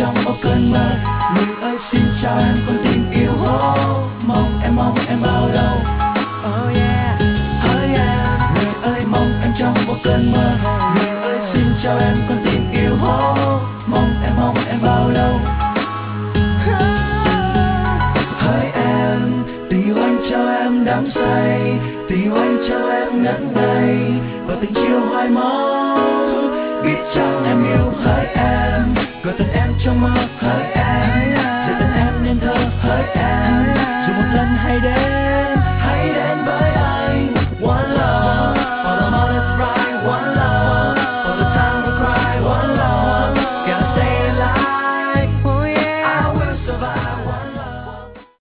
trong một cơn mơ. Người ơi xin chào em con tim yêu hố, mong em bao lâu. Oh yeah, người ơi mong em trong một cơn mơ. Người ơi xin chào em con tim yêu hố, mong em bao lâu. Hỡi em, tình yêu anh cho em đắm say, tình yêu anh cho em ngất ngây, và tình chiều hoài mong biết chăng em yêu. Hỡi em, gọi tên em trong mơ. Hỡi em, dạy tên em nên thơ. Hỡi em, dù một lần hay đến